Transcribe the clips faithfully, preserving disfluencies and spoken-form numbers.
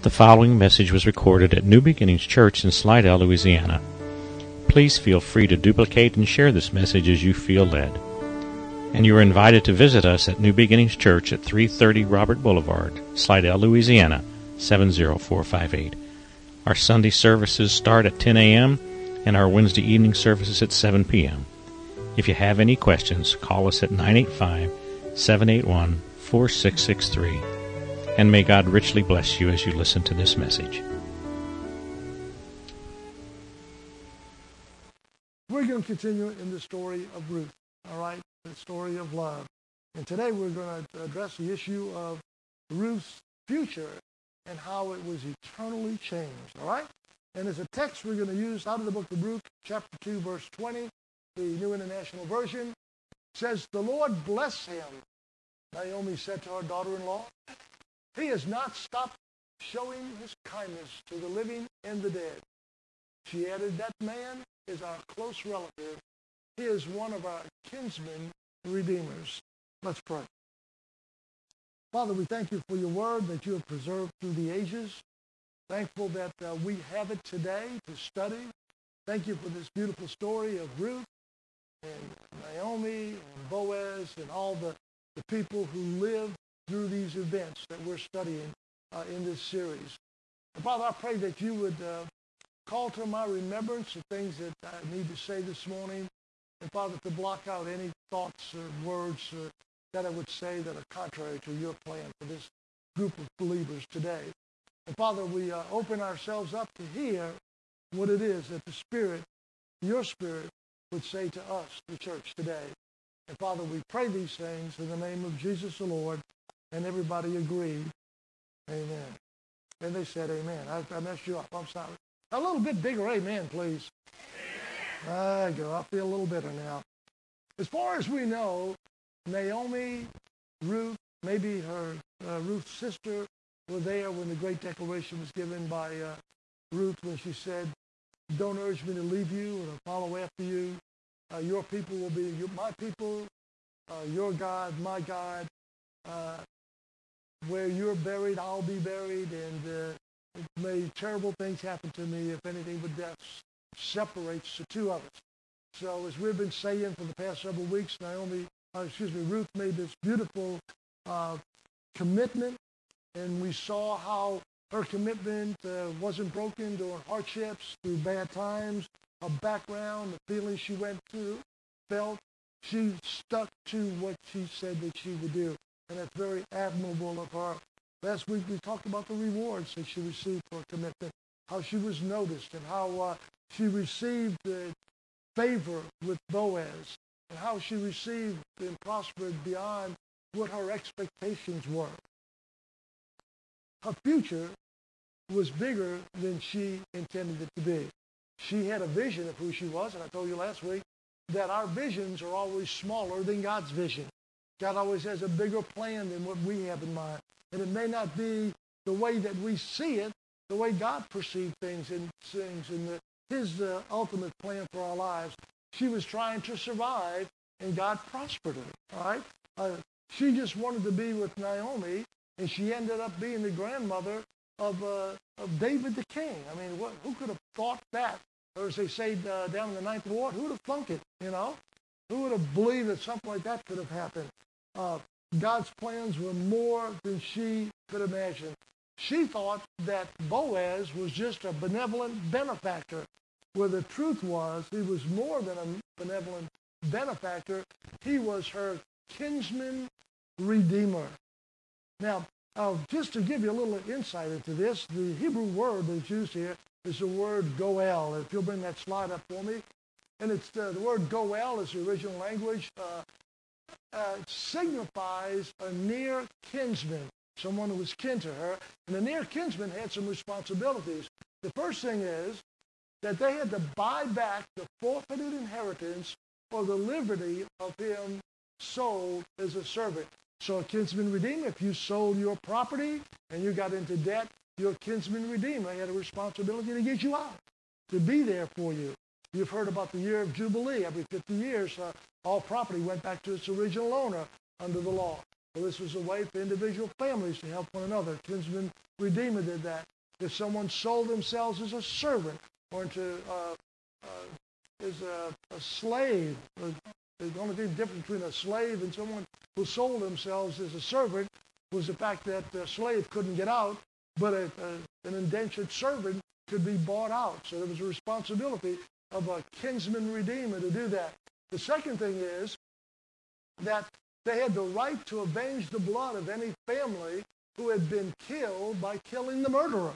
The following message was recorded at New Beginnings Church in Slidell, Louisiana. Please feel free to duplicate and share this message as you feel led. And you are invited to visit us at New Beginnings Church at three thirty Robert Boulevard, Slidell, Louisiana, seven zero four five eight. Our Sunday services start at ten a.m. and our Wednesday evening services at seven p.m. If you have any questions, call us at nine eight five, seven eight one, four six six three. And may God richly bless you as you listen to this message. We're going to continue in the story of Ruth, all right, the story of love. And today we're going to address the issue of Ruth's future and how it was eternally changed, all right? And as a text we're going to use out of the book of Ruth, chapter two, verse twenty, the New International Version, says, "The Lord bless him," Naomi said to her daughter-in-law. "He has not stopped showing his kindness to the living and the dead." She added, "That man is our close relative. He is one of our kinsmen redeemers." Let's pray. Father, we thank you for your word that you have preserved through the ages. Thankful that uh, we have it today to study. Thank you for this beautiful story of Ruth and Naomi and Boaz and all the, the people who lived through these events that we're studying uh, in this series. And Father, I pray that you would uh, call to my remembrance the things that I need to say this morning, and Father, to block out any thoughts or words uh, that I would say that are contrary to your plan for this group of believers today. And Father, we uh, open ourselves up to hear what it is that the Spirit, your Spirit, would say to us, the church, today. And Father, we pray these things in the name of Jesus the Lord. And everybody agreed, amen. And they said amen. I, I messed you up. I'm sorry. A little bit bigger amen, please. Amen. There you go. I feel a little better now. As far as we know, Naomi, Ruth, maybe her uh, Ruth's sister were there when the great declaration was given by uh, Ruth when she said, "Don't urge me to leave you or to follow after you. Uh, your people will be your, my people, uh, your God, my God. Uh, Where you're buried, I'll be buried, and uh, may terrible things happen to me, if anything but death separates the two of us." So as we've been saying for the past several weeks, Naomi, uh, excuse me, Ruth made this beautiful uh, commitment, and we saw how her commitment uh, wasn't broken during hardships, through bad times, her background, the feelings she went through, felt. She stuck to what she said that she would do. And that's very admirable of her. Last week we talked about the rewards that she received for her commitment, how she was noticed, and how uh, she received the favor with Boaz, and how she received and prospered beyond what her expectations were. Her future was bigger than she intended it to be. She had a vision of who she was, and I told you last week that our visions are always smaller than God's vision. God always has a bigger plan than what we have in mind. And it may not be the way that we see it, the way God perceived things and things and the, his uh, ultimate plan for our lives. She was trying to survive, and God prospered her, all right? Uh, she just wanted to be with Naomi, and she ended up being the grandmother of, uh, of David the king. I mean, what, who could have thought that? Or as they say uh, down in the Ninth Ward, who would have thunk it, you know? Who would have believed that something like that could have happened? Uh, God's plans were more than she could imagine. She thought that Boaz was just a benevolent benefactor, where the truth was he was more than a benevolent benefactor. He was her kinsman redeemer. Now, uh, just to give you a little insight into this, the Hebrew word that's used here is the word goel. If you'll bring that slide up for me. And it's uh, the word goel is the original language. Uh, uh, signifies a near kinsman, someone who was kin to her. And the near kinsman had some responsibilities. The first thing is that they had to buy back the forfeited inheritance or the liberty of him sold as a servant. So a kinsman redeemer, if you sold your property and you got into debt, your kinsman redeemer had a responsibility to get you out, to be there for you. You've heard about the year of Jubilee. Every fifty years, uh, all property went back to its original owner under the law. Well, this was a way for individual families to help one another. Kinsman Redeemer did that. If someone sold themselves as a servant or into uh, uh, as a, a slave, uh, the only thing different between a slave and someone who sold themselves as a servant was the fact that the slave couldn't get out, but a, a, an indentured servant could be bought out. So there was a responsibility of a kinsman redeemer to do that. The second thing is that they had the right to avenge the blood of any family who had been killed by killing the murderer.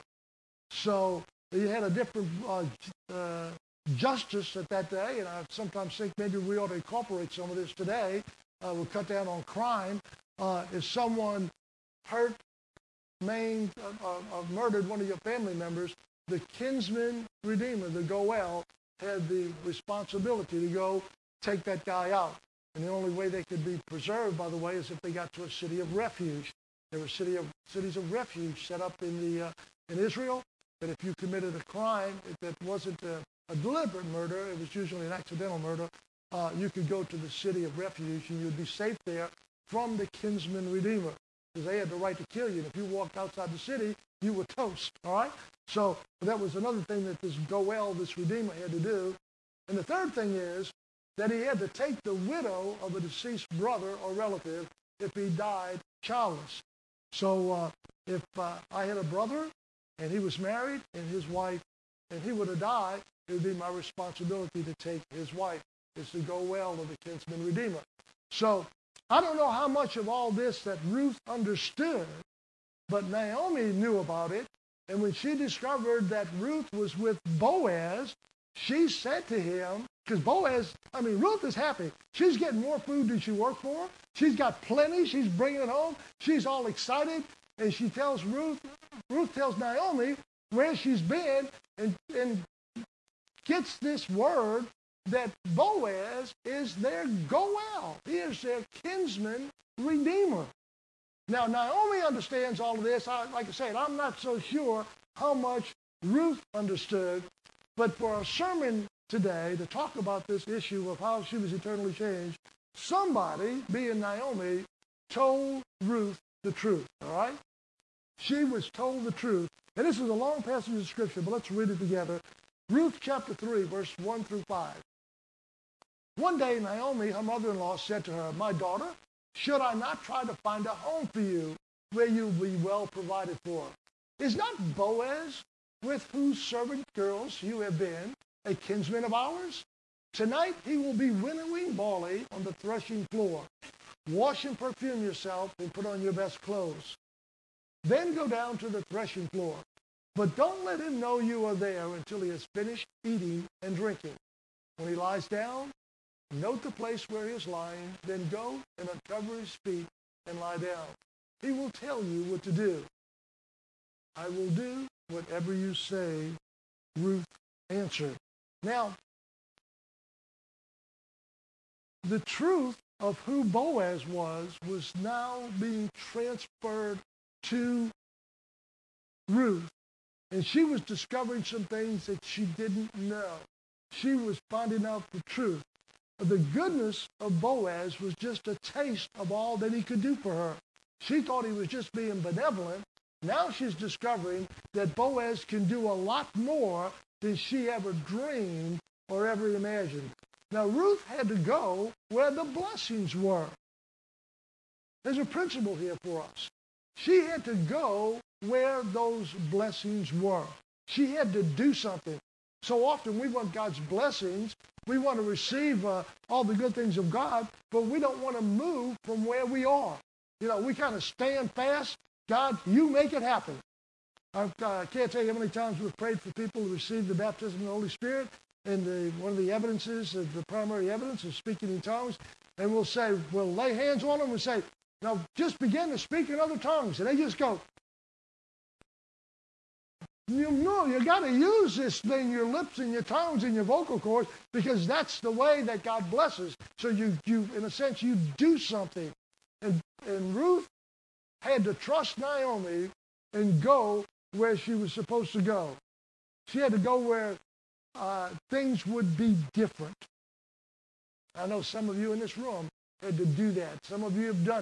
So you had a different uh, uh, justice at that day, and I sometimes think maybe we ought to incorporate some of this today. Uh, we'll cut down on crime. Uh, if someone hurt, maimed, uh, uh, murdered one of your family members, the kinsman redeemer, the goel, had the responsibility to go take that guy out. And the only way they could be preserved, by the way, is if they got to a city of refuge. There were city of, cities of refuge set up in, the, uh, in Israel, that if you committed a crime that wasn't a, a deliberate murder, it was usually an accidental murder, uh, you could go to the city of refuge and you'd be safe there from the kinsman redeemer, because they had the right to kill you. And if you walked outside the city, you were toast, all right? So that was another thing that this goel, this redeemer, had to do. And the third thing is that he had to take the widow of a deceased brother or relative if he died childless. So uh, if uh, I had a brother and he was married and his wife, and he would have died, it would be my responsibility to take his wife. It's the goel of the kinsman redeemer. So I don't know how much of all this that Ruth understood, but Naomi knew about it. And when she discovered that Ruth was with Boaz, she said to him, because Boaz, I mean, Ruth is happy. She's getting more food than she worked for. She's got plenty. She's bringing it home. She's all excited. And she tells Ruth, Ruth tells Naomi where she's been and, and gets this word that Boaz is their goel. He is their kinsman redeemer. Now, Naomi understands all of this. I, like I said, I'm not so sure how much Ruth understood. But for our sermon today, to talk about this issue of how she was eternally changed, somebody, being Naomi, told Ruth the truth, all right? She was told the truth. And this is a long passage of Scripture, but let's read it together. Ruth chapter three, verse one through five. One day, Naomi, her mother-in-law, said to her, "My daughter, should I not try to find a home for you where you will be well provided for? Is not Boaz, with whose servant girls you have been, a kinsman of ours? Tonight he will be winnowing barley on the threshing floor. Wash and perfume yourself and put on your best clothes. Then go down to the threshing floor. But don't let him know you are there until he has finished eating and drinking. When he lies down, note the place where he is lying, then go and uncover his feet and lie down. He will tell you what to do." "I will do whatever you say," Ruth answered. Now, the truth of who Boaz was was now being transferred to Ruth. And she was discovering some things that she didn't know. She was finding out the truth. The goodness of Boaz was just a taste of all that he could do for her. She thought he was just being benevolent. Now she's discovering that Boaz can do a lot more than she ever dreamed or ever imagined. Now, Ruth had to go where the blessings were. There's a principle here for us. She had to go where those blessings were. She had to do something. So often we want God's blessings. We want to receive uh, all the good things of God, but we don't want to move from where we are. You know, we kind of stand fast. God, you make it happen. I uh, can't tell you how many times we've prayed for people to receive the baptism of the Holy Spirit, and the, one of the evidences, uh, the primary evidence is speaking in tongues, and we'll say, we'll lay hands on them and say, now just begin to speak in other tongues, and they just go, you know, you got to use this thing, your lips and your tongues and your vocal cords, because that's the way that God blesses. So you, you in a sense, you do something. And, and Ruth had to trust Naomi and go where she was supposed to go. She had to go where uh, things would be different. I know some of you in this room had to do that. Some of you have done it.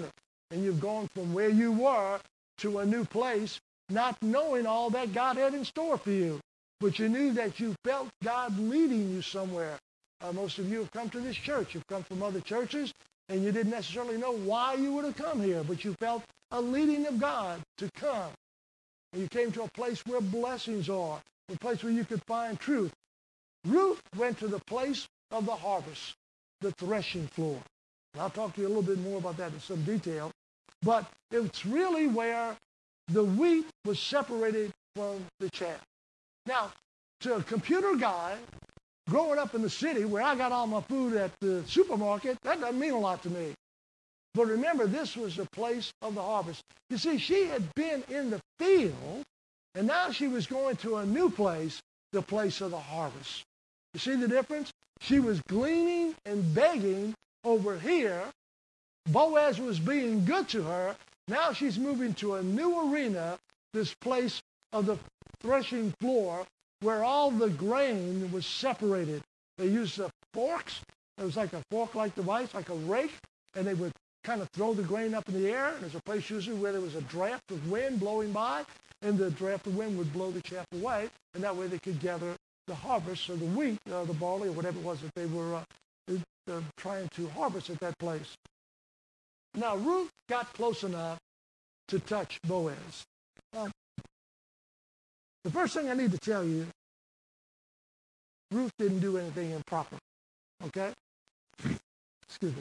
And you've gone from where you were to a new place, not knowing all that God had in store for you. But you knew that you felt God leading you somewhere. Uh, most of you have come to this church. You've come from other churches, and you didn't necessarily know why you would have come here, but you felt a leading of God to come. And you came to a place where blessings are, a place where you could find truth. Ruth went to the place of the harvest, the threshing floor. And I'll talk to you a little bit more about that in some detail. But it's really where the wheat was separated from the chaff. Now, to a computer guy, growing up in the city where I got all my food at the supermarket, that doesn't mean a lot to me. But remember, this was the place of the harvest. You see, she had been in the field, and now she was going to a new place, the place of the harvest. You see the difference? She was gleaning and begging over here. Boaz was being good to her. Now she's moving to a new arena, this place of the threshing floor, where all the grain was separated. They used the forks. It was like a fork-like device, like a rake, and they would kind of throw the grain up in the air. And there's a place usually where there was a draft of wind blowing by, and the draft of wind would blow the chaff away, and that way they could gather the harvest, or the wheat, uh, the barley, or whatever it was that they were uh, uh, trying to harvest at that place. Now, Ruth got close enough to touch Boaz. Uh, the first thing I need to tell you, Ruth didn't do anything improper, okay? Excuse me.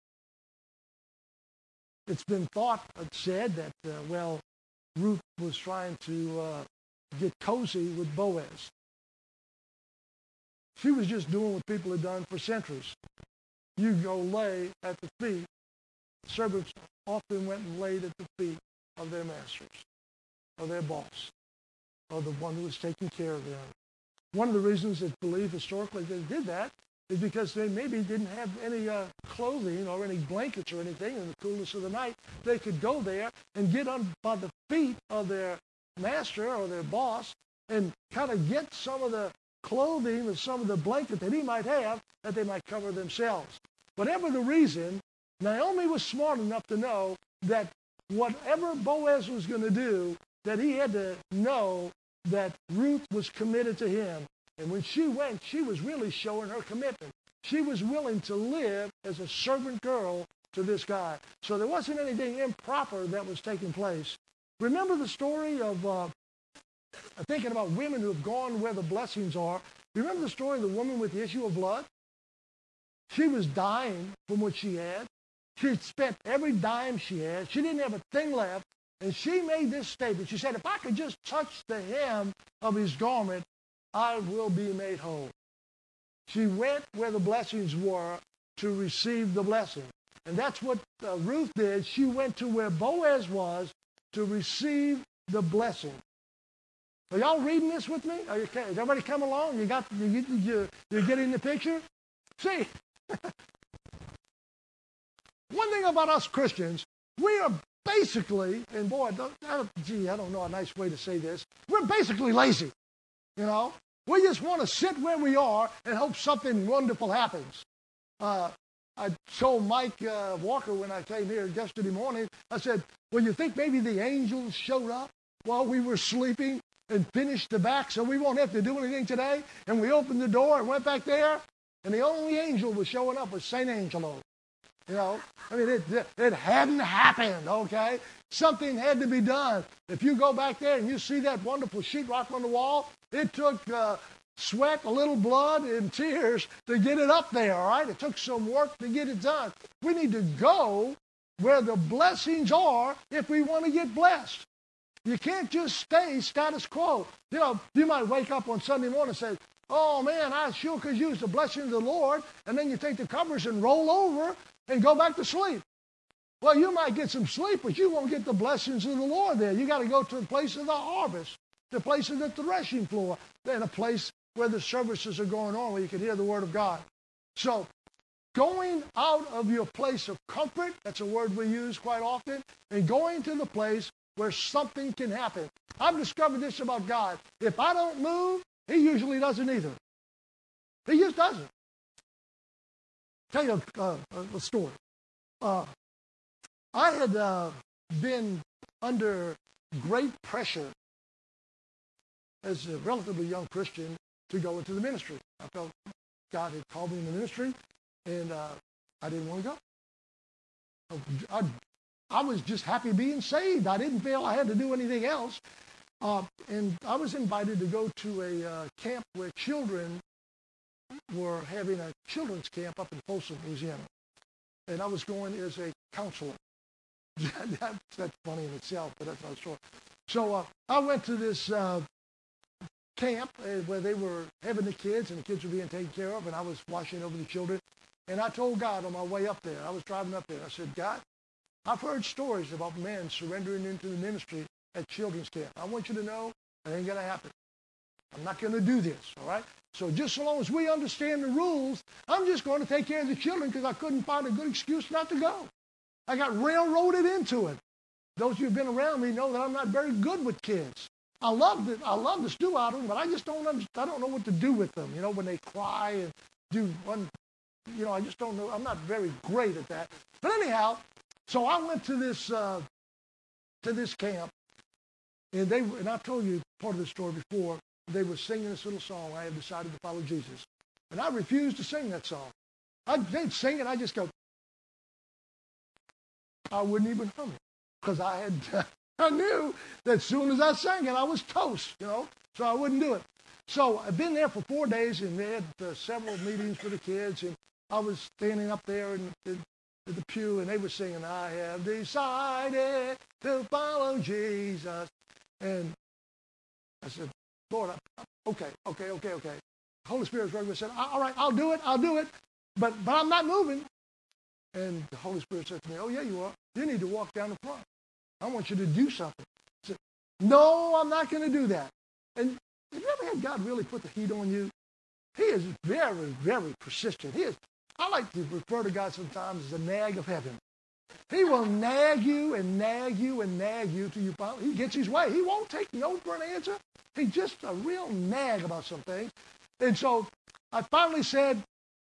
It's been thought, said that, uh, well, Ruth was trying to uh, get cozy with Boaz. She was just doing what people had done for centuries. You go lay at the feet. Servants often went and laid at the feet of their masters, of their boss, or the one who was taking care of them. One of the reasons it's believed historically they did that is because they maybe didn't have any uh, clothing or any blankets or anything in the coolness of the night. They could go there and get on by the feet of their master or their boss and kind of get some of the clothing or some of the blanket that he might have that they might cover themselves. Whatever the reason, Naomi was smart enough to know that whatever Boaz was going to do, that he had to know that Ruth was committed to him. And when she went, she was really showing her commitment. She was willing to live as a servant girl to this guy. So there wasn't anything improper that was taking place. Remember the story of, uh, thinking about women who have gone where the blessings are. Remember the story of the woman with the issue of blood? She was dying from what she had. She had spent every dime she had. She didn't have a thing left. And she made this statement. She said, if I could just touch the hem of his garment, I will be made whole. She went where the blessings were to receive the blessing. And that's what uh, Ruth did. She went to where Boaz was to receive the blessing. Are y'all reading this with me? Are you, is everybody come along? You got you, you, you're getting the picture? See, one thing about us Christians, we are basically, and boy, don't, I don't, gee, I don't know a nice way to say this. We're basically lazy, you know. We just want to sit where we are and hope something wonderful happens. Uh, I told Mike uh, Walker when I came here yesterday morning, I said, well, you think maybe the angels showed up while we were sleeping and finished the back so we won't have to do anything today? And we opened the door and went back there, and the only angel was showing up was Saint Angelo. You know, I mean, it, it, it hadn't happened, okay? Something had to be done. If you go back there and you see that wonderful sheetrock on the wall, it took uh, sweat, a little blood, and tears to get it up there, all right? It took some work to get it done. We need to go where the blessings are if we want to get blessed. You can't just stay status quo. You know, you might wake up on Sunday morning and say, oh, man, I sure could use the blessing of the Lord, and then you take the covers and roll over and go back to sleep. Well, you might get some sleep, but you won't get the blessings of the Lord there. You got to go to the place of the harvest, the place of the threshing floor, then a place where the services are going on, where you can hear the word of God. So going out of your place of comfort, that's a word we use quite often, and going to the place where something can happen. I've discovered this about God. If I don't move, he usually doesn't either. He just doesn't. Tell you a, uh, a story. Uh, I had uh, been under great pressure as a relatively young Christian to go into the ministry. I felt God had called me in the ministry, and uh, I didn't want to go. I, I was just happy being saved. I didn't feel I had to do anything else. Uh, and I was invited to go to a uh, camp where children were having a children's camp up in Folsom, Louisiana. And I was going as a counselor. that, that's funny in itself, but that's not sure. So uh, I went to this uh, camp uh, where they were having the kids, and the kids were being taken care of, and I was watching over the children. And I told God on my way up there, I was driving up there, I said, God, I've heard stories about men surrendering into the ministry at children's camp. I want you to know it ain't going to happen. I'm not going to do this, all right? So just so long as we understand the rules, I'm just going to take care of the children because I couldn't find a good excuse not to go. I got railroaded into it. Those of you who have been around me know that I'm not very good with kids. I love the, I love the stew out of them, but I just don't understand, I don't know what to do with them, you know, when they cry and do one, you know, I just don't know. I'm not very great at that. But anyhow, so I went to this uh, to this camp, and they and I told you part of the story before. They were singing this little song, I have decided to follow Jesus. And I refused to sing that song. I, they'd sing it, I just go, I wouldn't even hum it. Because I had, I knew that as soon as I sang it, I was toast, you know, so I wouldn't do it. So I've been there for four days, and they had uh, several meetings for the kids, and I was standing up there in, in, in the pew, and they were singing, I have decided to follow Jesus. And I said, Lord, I, okay, okay, okay, okay. The Holy Spirit was regularly said, all right, I'll do it, I'll do it, but but I'm not moving. And the Holy Spirit said to me, oh, yeah, you are. You need to walk down the front. I want you to do something. I said, no, I'm not going to do that. And have you ever had God really put the heat on you? He is very, very persistent. He is. I like to refer to God sometimes as the nag of heaven. He will nag you and nag you and nag you till you finally, he gets his way. He won't take no for an answer. He's just a real nag about some things. And so I finally said,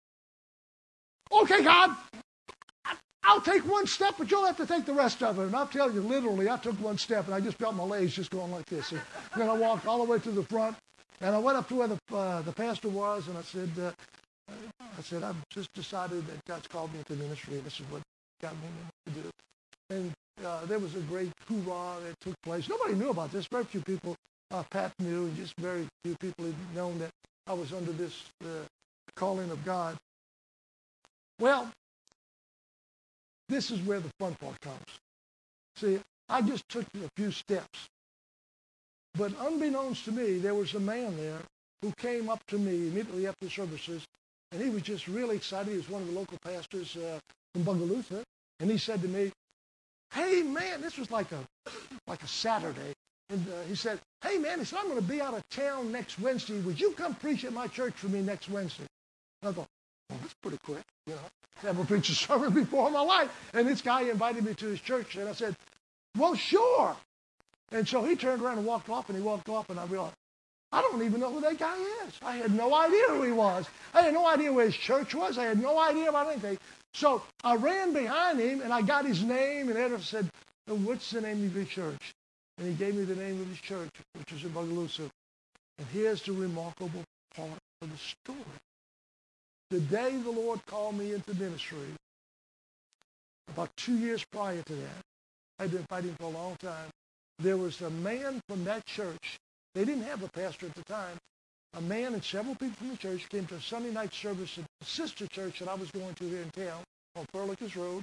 okay, God, I'll take one step, but you'll have to take the rest of it. And I'll tell you, literally, I took one step, and I just felt my legs just going like this. And then I walked all the way to the front, and I went up to where the, uh, the pastor was, and I said, uh, I said, I've just decided that God's called me into ministry, and this is what got me to do. And uh, there was a great hoorah that took place. Nobody knew about this. Very few people, uh, Pat knew, and just very few people had known that I was under this uh, calling of God. Well, this is where the fun part comes. See, I just took a few steps. But unbeknownst to me, there was a man there who came up to me immediately after the services, and he was just really excited. He was one of the local pastors uh, from Bogalusa, and he said to me, hey, man, this was like a like a Saturday. And uh, he said, hey, man, he said, I'm going to be out of town next Wednesday. Would you come preach at my church for me next Wednesday? And I thought, well, that's pretty quick, you know. Never preached a sermon before in my life. And this guy invited me to his church, and I said, well, sure. And so he turned around and walked off, and he walked off, and I realized, I don't even know who that guy is. I had no idea who he was. I had no idea where his church was. I had no idea about anything. So I ran behind him, and I got his name, and Edward said, what's the name of your church? And he gave me the name of his church, which is in Bogalusa. And here's the remarkable part of the story. The day the Lord called me into ministry, about two years prior to that, I'd been fighting for a long time, there was a man from that church. They didn't have a pastor at the time. A man and several people from the church came to a Sunday night service at the sister church that I was going to here in town on Furlicus Road.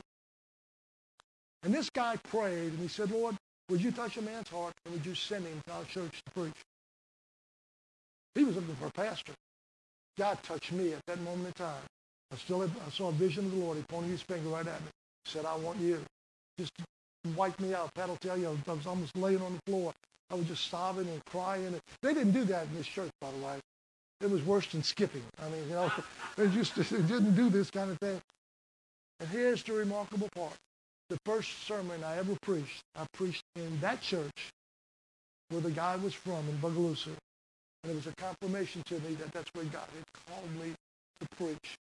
And this guy prayed, and he said, Lord, would you touch a man's heart, and would you send him to our church to preach? He was looking for a pastor. God touched me at that moment in time. I still had, I saw a vision of the Lord. He pointed his finger right at me. He said, I want you. Just wipe me out. Pat will tell you, I was almost laying on the floor. I was just sobbing and crying. They didn't do that in this church, by the way. It was worse than skipping. I mean, you know, they just they didn't do this kind of thing. And here's the remarkable part. The first sermon I ever preached, I preached in that church where the guy was from in Bogalusa. And it was a confirmation to me that that's where God had called me to preach.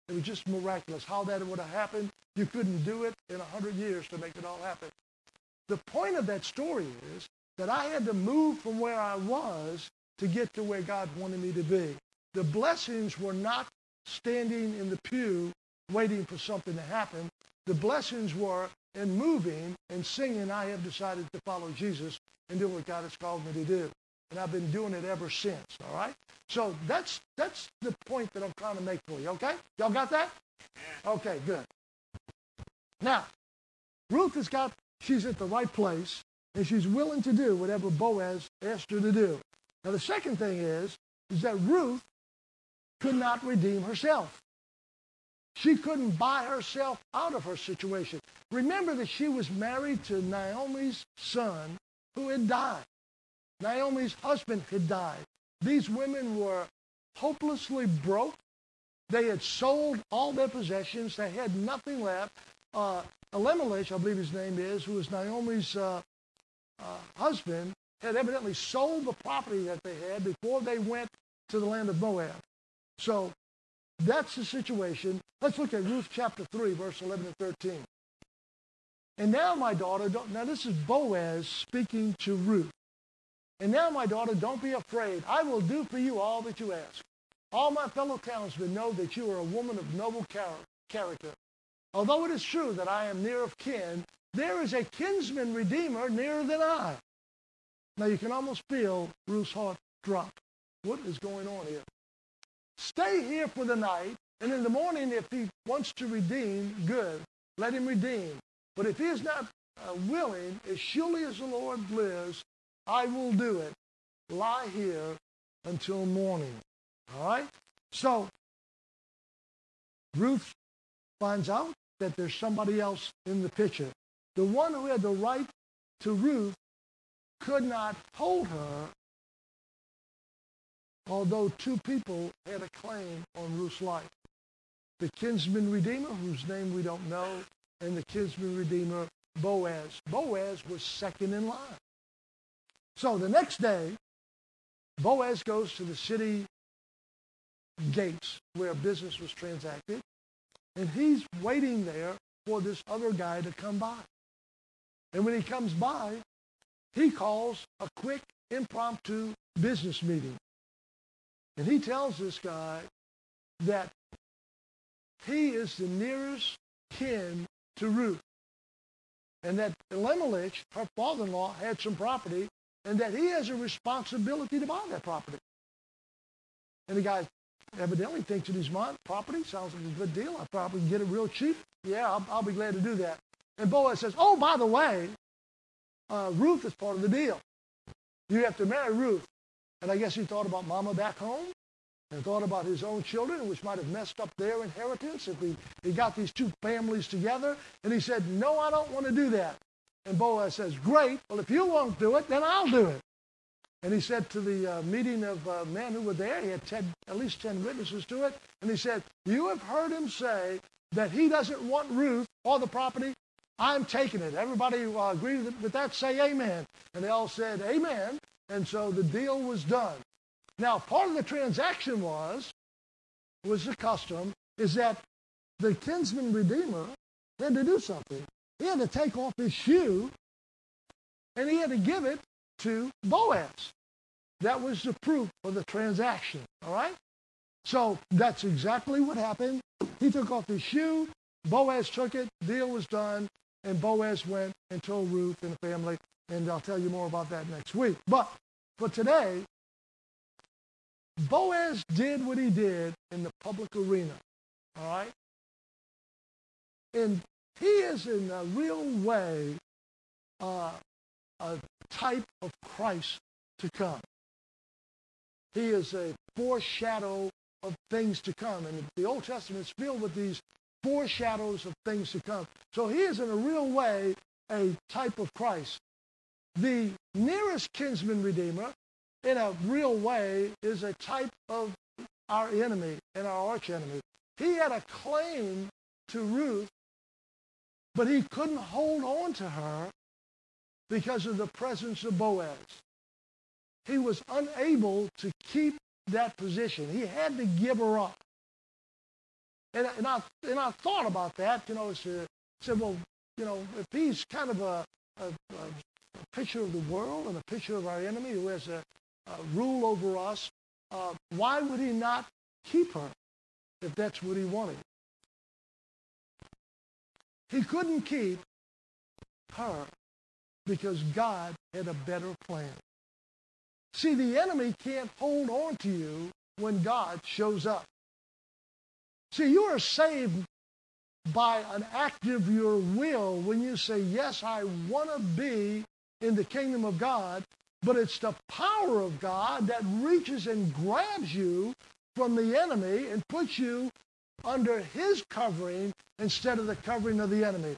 It was just miraculous. How that would have happened, you couldn't do it in a hundred years to make it all happen. The point of that story is that I had to move from where I was to get to where God wanted me to be. The blessings were not standing in the pew waiting for something to happen. The blessings were in moving and singing, I have decided to follow Jesus and do what God has called me to do. And I've been doing it ever since, all right? So that's that's the point that I'm trying to make for you, okay? Y'all got that? Okay, good. Now, Ruth has got, she's at the right place, and she's willing to do whatever Boaz asked her to do. Now, the second thing is, is that Ruth could not redeem herself. She couldn't buy herself out of her situation. Remember that she was married to Naomi's son who had died. Naomi's husband had died. These women were hopelessly broke. They had sold all their possessions. They had nothing left. Uh, Elimelech, I believe his name is, who was Naomi's uh, uh, husband, had evidently sold the property that they had before they went to the land of Moab. So that's the situation. Let's look at Ruth chapter three, verse eleven and thirteen. And now, my daughter, don't, now this is Boaz speaking to Ruth. And now, my daughter, don't be afraid. I will do for you all that you ask. All my fellow townsmen know that you are a woman of noble char- character. Although it is true that I am near of kin, there is a kinsman redeemer nearer than I. Now, you can almost feel Ruth's heart drop. What is going on here? Stay here for the night, and in the morning, if he wants to redeem, good, let him redeem. But if he is not uh, willing, as surely as the Lord lives, I will do it. Lie here until morning. All right? So, Ruth finds out that there's somebody else in the picture. The one who had the right to Ruth could not hold her, although two people had a claim on Ruth's life. The kinsman redeemer, whose name we don't know, and the kinsman redeemer, Boaz. Boaz was second in line. So the next day, Boaz goes to the city gates where business was transacted, and he's waiting there for this other guy to come by. And when he comes by, he calls a quick, impromptu business meeting. And he tells this guy that he is the nearest kin to Ruth, and that Elimelech, her father-in-law, had some property, and that he has a responsibility to buy that property. And the guy evidently thinks in his mind, property sounds like a good deal. I probably can get it real cheap. Yeah, I'll, I'll be glad to do that. And Boaz says, oh, by the way, uh, Ruth is part of the deal. You have to marry Ruth. And I guess he thought about Mama back home and thought about his own children, which might have messed up their inheritance if he, he got these two families together. And he said, no, I don't want to do that. And Boaz says, great. Well, if you won't do it, then I'll do it. And he said to the uh, meeting of uh, men who were there, he had ten, at least ten witnesses to it, and he said, you have heard him say that he doesn't want Ruth or the property. I'm taking it. Everybody who uh, agreed with that, say amen. And they all said amen, and so the deal was done. Now, part of the transaction was, was the custom, is that the kinsman redeemer had to do something. He had to take off his shoe, and he had to give it to Boaz. That was the proof of the transaction, all right? So that's exactly what happened. He took off his shoe, Boaz took it, deal was done, and Boaz went and told Ruth and the family, and I'll tell you more about that next week. But for today, Boaz did what he did in the public arena, all right? And he is in a real way uh, a type of Christ to come. He is a foreshadow of things to come. And the Old Testament is filled with these foreshadows of things to come. So he is in a real way a type of Christ. The nearest kinsman redeemer, in a real way, is a type of our enemy and our arch enemy. He had a claim to Ruth, but he couldn't hold on to her because of the presence of Boaz. He was unable to keep that position. He had to give her up. And, and, I, and I thought about that, you know, I said, well, you know, if he's kind of a, a, a picture of the world and a picture of our enemy who has a, a rule over us, uh, why would he not keep her if that's what he wanted? He couldn't keep her because God had a better plan. See, the enemy can't hold on to you when God shows up. See, you are saved by an act of your will when you say, yes, I want to be in the kingdom of God, but it's the power of God that reaches and grabs you from the enemy and puts you under his covering instead of the covering of the enemy.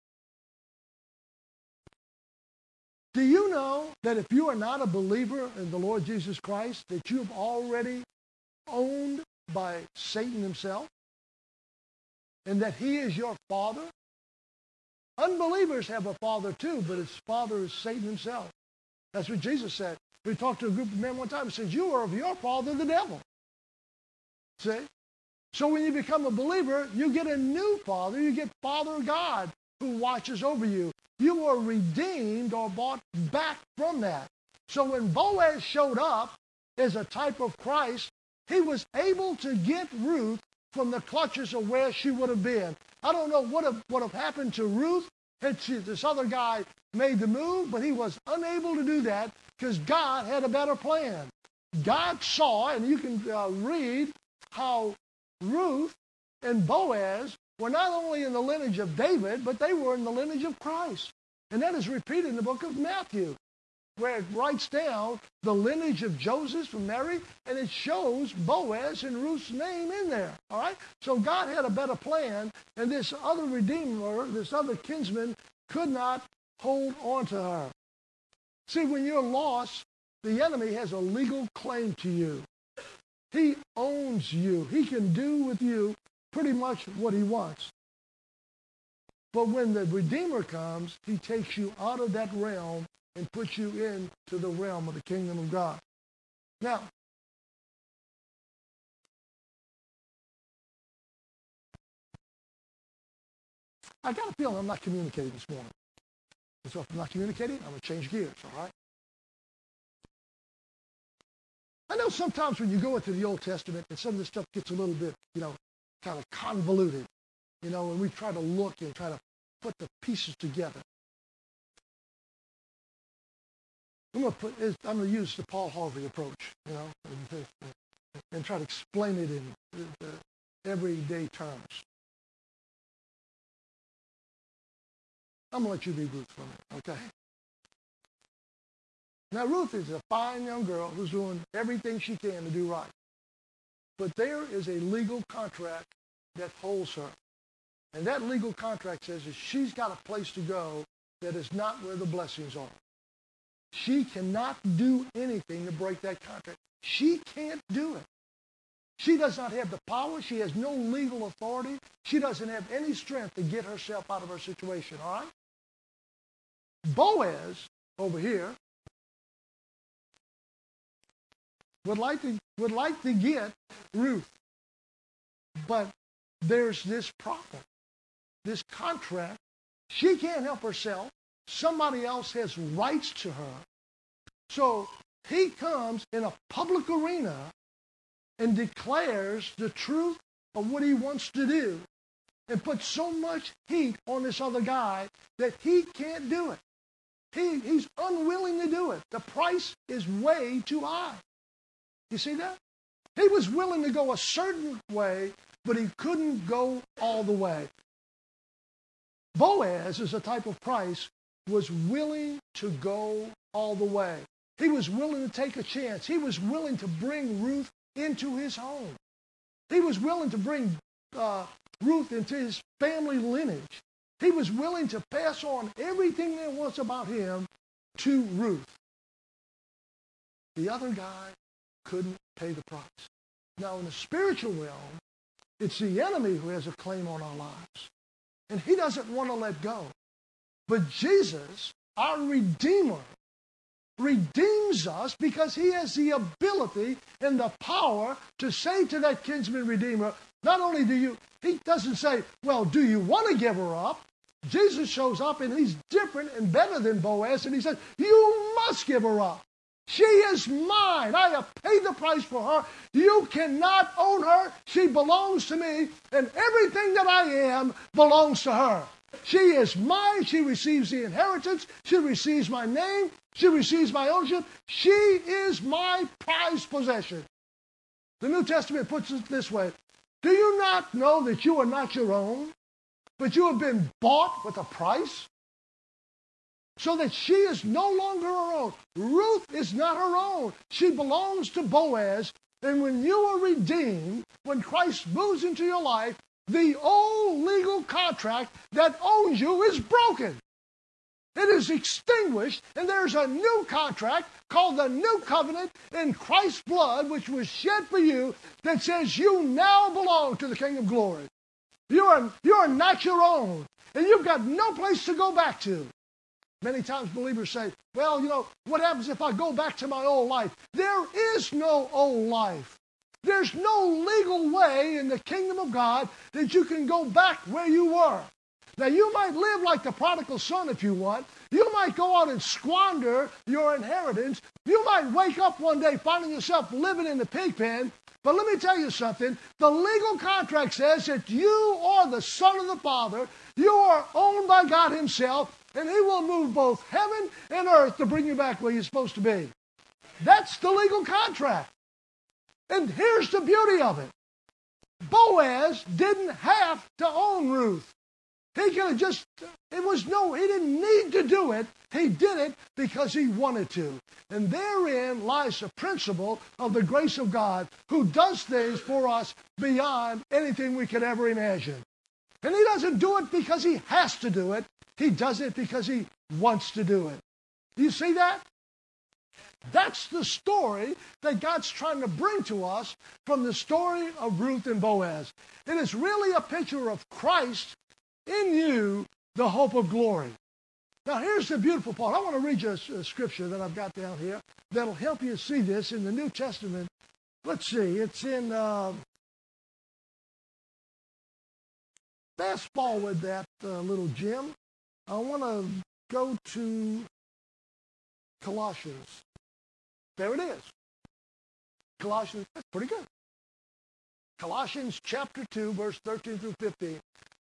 Do you know that if you are not a believer in the Lord Jesus Christ, that you've already owned by Satan himself? And that he is your father? Unbelievers have a father too, but his father is Satan himself. That's what Jesus said. We talked to a group of men one time. He says, you are of your father, the devil. See? So when you become a believer, you get a new father. You get Father God who watches over you. You are redeemed or bought back from that. So when Boaz showed up as a type of Christ, he was able to get Ruth from the clutches of where she would have been. I don't know what would have happened to Ruth had she, this other guy made the move, but he was unable to do that because God had a better plan. God saw, and you can uh, read how Ruth and Boaz were not only in the lineage of David, but they were in the lineage of Christ. And that is repeated in the book of Matthew, where it writes down the lineage of Joseph from Mary, and it shows Boaz and Ruth's name in there. All right? So God had a better plan, and this other redeemer, this other kinsman, could not hold on to her. See, when you're lost, the enemy has a legal claim to you. He owns you. He can do with you pretty much what he wants. But when the Redeemer comes, he takes you out of that realm and puts you into the realm of the kingdom of God. Now, I got a feeling I'm not communicating this morning. And so if I'm not communicating, I'm going to change gears, all right? I know sometimes when you go into the Old Testament and some of this stuff gets a little bit, you know, kind of convoluted, you know, and we try to look and try to put the pieces together. I'm going to put, I'm going to use the Paul Harvey approach, you know, and, and try to explain it in uh, everyday terms. I'm going to let you be Ruth for a minute, okay? Now, Ruth is a fine young girl who's doing everything she can to do right. But there is a legal contract that holds her. And that legal contract says that she's got a place to go that is not where the blessings are. She cannot do anything to break that contract. She can't do it. She does not have the power. She has no legal authority. She doesn't have any strength to get herself out of her situation, all right? Boaz, over here, would like to, would like to get Ruth. But there's this problem, this contract. She can't help herself. Somebody else has rights to her. So he comes in a public arena and declares the truth of what he wants to do and puts so much heat on this other guy that he can't do it. He, he's unwilling to do it. The price is way too high. You see that? He was willing to go a certain way, but he couldn't go all the way. Boaz, as a type of Christ, was willing to go all the way. He was willing to take a chance. He was willing to bring Ruth into his home. He was willing to bring uh, Ruth into his family lineage. He was willing to pass on everything there was about him to Ruth. The other guy couldn't pay the price. Now, in the spiritual realm, it's the enemy who has a claim on our lives. And he doesn't want to let go. But Jesus, our Redeemer, redeems us because he has the ability and the power to say to that kinsman redeemer, Not only do you, he doesn't say, well, do you want to give her up? Jesus shows up and he's different and better than Boaz, and he says, you must give her up. She is mine. I have paid the price for her. You cannot own her. She belongs to me, and everything that I am belongs to her. She is mine. She receives the inheritance. She receives my name. She receives my ownership. She is my prized possession. The New Testament puts it this way. Do you not know that you are not your own, but you have been bought with a price? So that she is no longer her own. Ruth is not her own. She belongs to Boaz. And when you are redeemed, when Christ moves into your life, the old legal contract that owns you is broken. It is extinguished, and there's a new contract called the New Covenant in Christ's blood, which was shed for you, that says you now belong to the King of Glory. You are, you are not your own, and you've got no place to go back to. Many times believers say, well, you know, what happens if I go back to my old life? There is no old life. There's no legal way in the kingdom of God that you can go back where you were. Now, you might live like the prodigal son if you want. You might go out and squander your inheritance. You might wake up one day finding yourself living in the pig pen. But let me tell you something. The legal contract says that you are the son of the Father. You are owned by God himself. And he will move both heaven and earth to bring you back where you're supposed to be. That's the legal contract. And here's the beauty of it. Boaz didn't have to own Ruth. He could have just, it was no, he didn't need to do it. He did it because he wanted to. And therein lies the principle of the grace of God, who does things for us beyond anything we could ever imagine. And he doesn't do it because he has to do it. He does it because he wants to do it. Do you see that? That's the story that God's trying to bring to us from the story of Ruth and Boaz. It is really a picture of Christ in you, the hope of glory. Now, here's the beautiful part. I want to read you a, a scripture that I've got down here that'll help you see this in the New Testament. Let's see. It's in... Uh, fast forward that uh, little Jim. I want to go to Colossians. There it is. Colossians, that's pretty good. Colossians chapter two, verse thirteen through fifteen.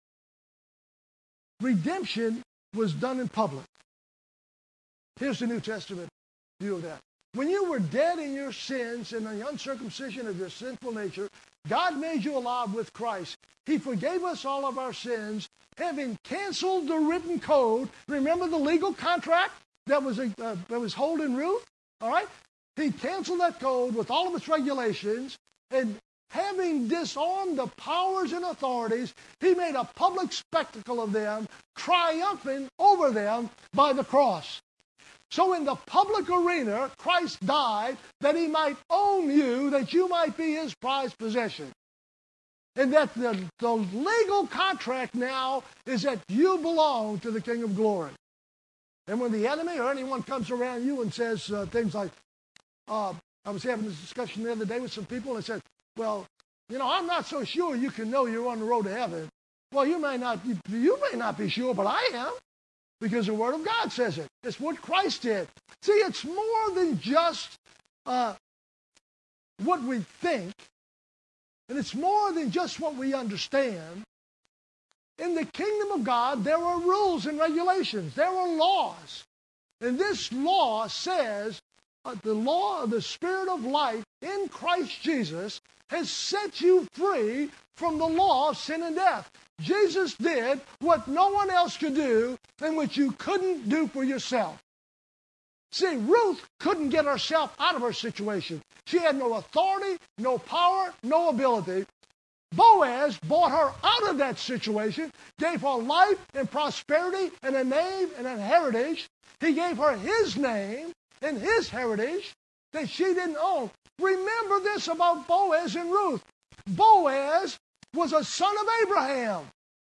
Redemption was done in public. Here's the New Testament view of that. When you were dead in your sins and the uncircumcision of your sinful nature, God made you alive with Christ. He forgave us all of our sins, having canceled the written code. Remember the legal contract that was, uh, that was holding Ruth? All right? He canceled that code with all of its regulations, and having disarmed the powers and authorities, he made a public spectacle of them, triumphing over them by the cross. So in the public arena, Christ died that he might own you, that you might be his prized possession. And that the, the legal contract now is that you belong to the King of Glory. And when the enemy or anyone comes around you and says uh, things like, uh, I was having this discussion the other day with some people and said, well, you know, I'm not so sure you can know you're on the road to heaven. Well, you may not, you, you may not be sure, but I am. Because the Word of God says it. It's what Christ did. See, it's more than just uh, what we think, and it's more than just what we understand. In the kingdom of God, there are rules and regulations. There are laws. And this law says uh, the law of the Spirit of life in Christ Jesus has set you free from the law of sin and death. Jesus did what no one else could do and what you couldn't do for yourself. See, Ruth couldn't get herself out of her situation. She had no authority, no power, no ability. Boaz bought her out of that situation, gave her life and prosperity and a name and a heritage. He gave her his name and his heritage that she didn't own. Remember this about Boaz and Ruth. Boaz was a son of Abraham.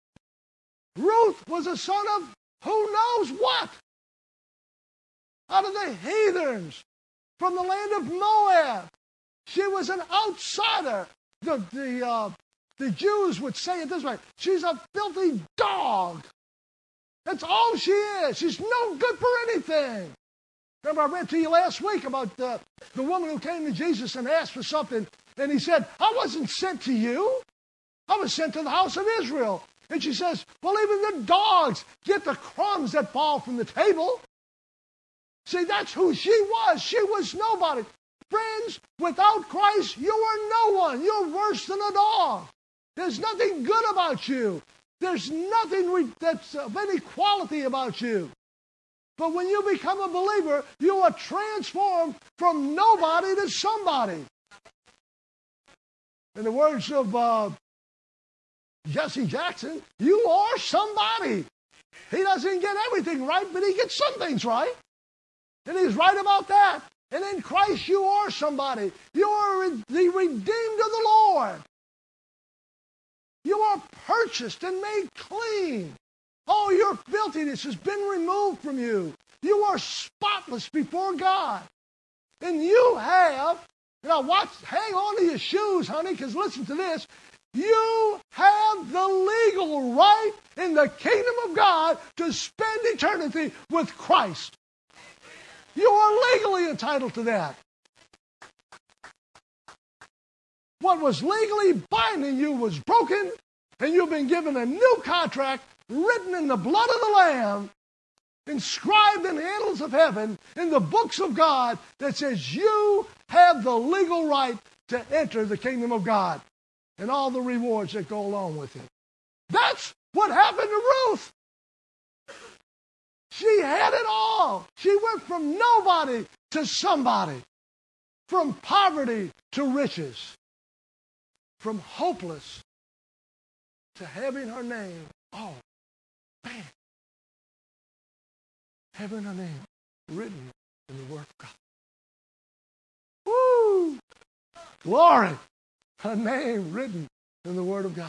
Ruth was a son of who knows what. Out of the heathens from the land of Moab. She was an outsider. The, the, uh, the Jews would say it this way, she's a filthy dog. That's all she is. She's no good for anything. Remember, I read to you last week about uh, the woman who came to Jesus and asked for something, and he said, I wasn't sent to you. I was sent to the house of Israel. And she says, well, even the dogs get the crumbs that fall from the table. See, that's who she was. She was nobody. Friends, without Christ, you are no one. You're worse than a dog. There's nothing good about you. There's nothing re- that's of any quality about you. But when you become a believer, you are transformed from nobody to somebody. In the words of uh, Jesse Jackson, you are somebody. He doesn't get everything right, but he gets some things right. And he's right about that. And in Christ, you are somebody. You are the redeemed of the Lord. You are purchased and made clean. All your filthiness has been removed from you. You are spotless before God. And you have, now watch, hang on to your shoes, honey, because listen to this. You have the legal right in the kingdom of God to spend eternity with Christ. You are legally entitled to that. What was legally binding you was broken, and you've been given a new contract written in the blood of the Lamb, inscribed in the annals of heaven, in the books of God, that says you have the legal right to enter the kingdom of God and all the rewards that go along with it. That's what happened to Ruth. She had it all. She went from nobody to somebody, from poverty to riches, from hopeless to having her name. Oh, man. Having her name written in the Word of God. Woo! Glory! Her name written in the Word of God.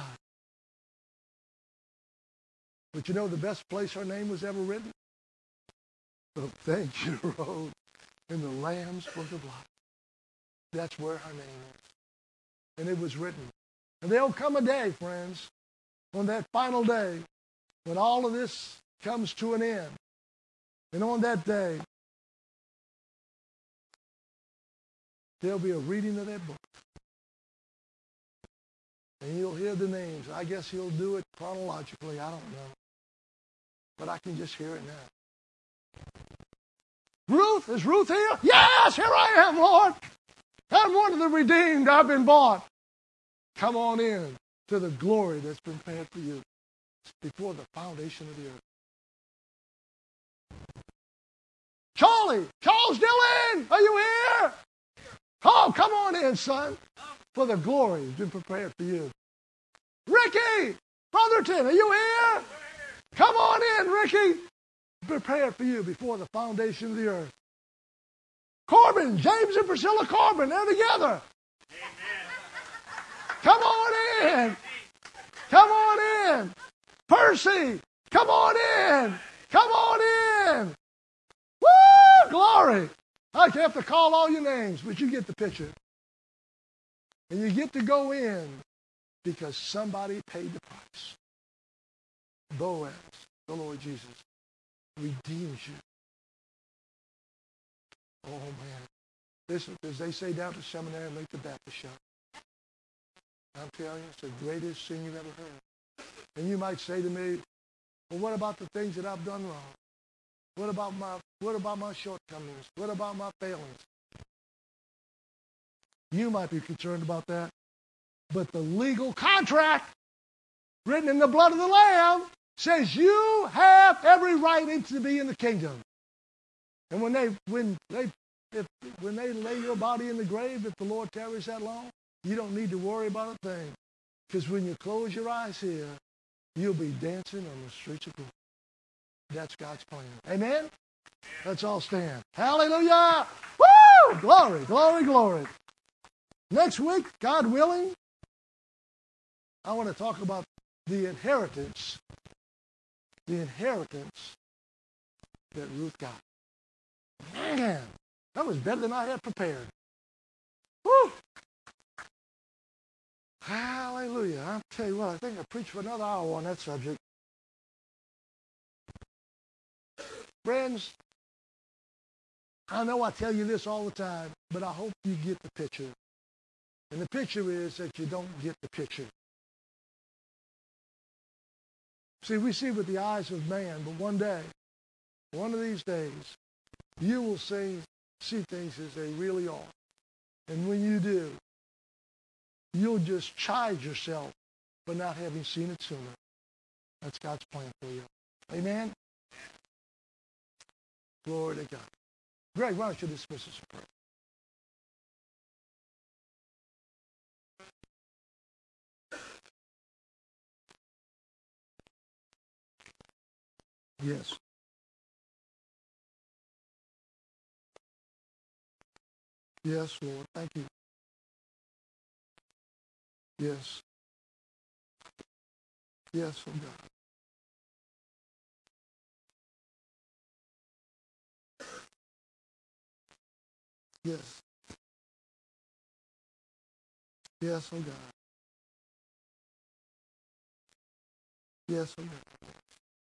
But you know the best place her name was ever written? The thank you road in the Lamb's Book of Life. That's where her name is. And it was written. And there'll come a day, friends, on that final day, when all of this comes to an end. And on that day, there'll be a reading of that book. And you'll hear the names. I guess he'll do it chronologically. I don't know. But I can just hear it now. Ruth, is Ruth here? Yes, here I am, Lord. I'm one of the redeemed. I've been bought. Come on in to the glory that's been prepared for you before the foundation of the earth. Charlie, Charles Dillon, are you here? Oh, come on in, son, for the glory has been prepared for you. Ricky, Brotherton, are you here? Come on in, Ricky. Prepared for you before the foundation of the earth. Corbin, James and Priscilla Corbin, they're together. Amen. Come on in. Come on in. Percy, come on in. Come on in. Woo! Glory. I have to call all your names, but you get the picture. And you get to go in because somebody paid the price. Boaz, the Lord Jesus, redeems you. Oh, man. Listen, as they say down to seminary, make the Baptist shout. I'm telling you, it's the greatest thing you've ever heard. And you might say to me, well, what about the things that I've done wrong? What about my what about my shortcomings? What about my failings? You might be concerned about that. But the legal contract written in the blood of the Lamb says you have every right to be in the kingdom. And when they when they if when they lay your body in the grave, if the Lord tarries that long, you don't need to worry about a thing. Because when you close your eyes here, you'll be dancing on the streets of glory. That's God's plan. Amen? Let's all stand. Hallelujah! Woo! Glory, glory, glory. Next week, God willing, I want to talk about the inheritance, the inheritance that Ruth got. Man, that was better than I had prepared. Woo! Hallelujah. Hallelujah. I'll tell you what, I think I preached for another hour on that subject. Friends, I know I tell you this all the time, but I hope you get the picture. And the picture is that you don't get the picture. See, we see with the eyes of man, but one day, one of these days, you will see, see things as they really are. And when you do, you'll just chide yourself for not having seen it sooner. That's God's plan for you. Amen? Glory to God. Greg, why don't you dismiss us in prayer? Yes. Yes, Lord. Thank you. Yes. Yes, oh God. Yes. Yes, oh God. Yes, oh God.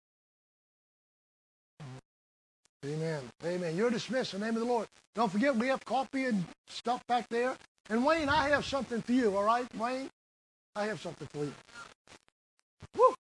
Amen. Amen. You're dismissed in the name of the Lord. Don't forget, we have coffee and stuff back there. And Wayne, I have something for you, all right? Wayne, I have something for you. Woo!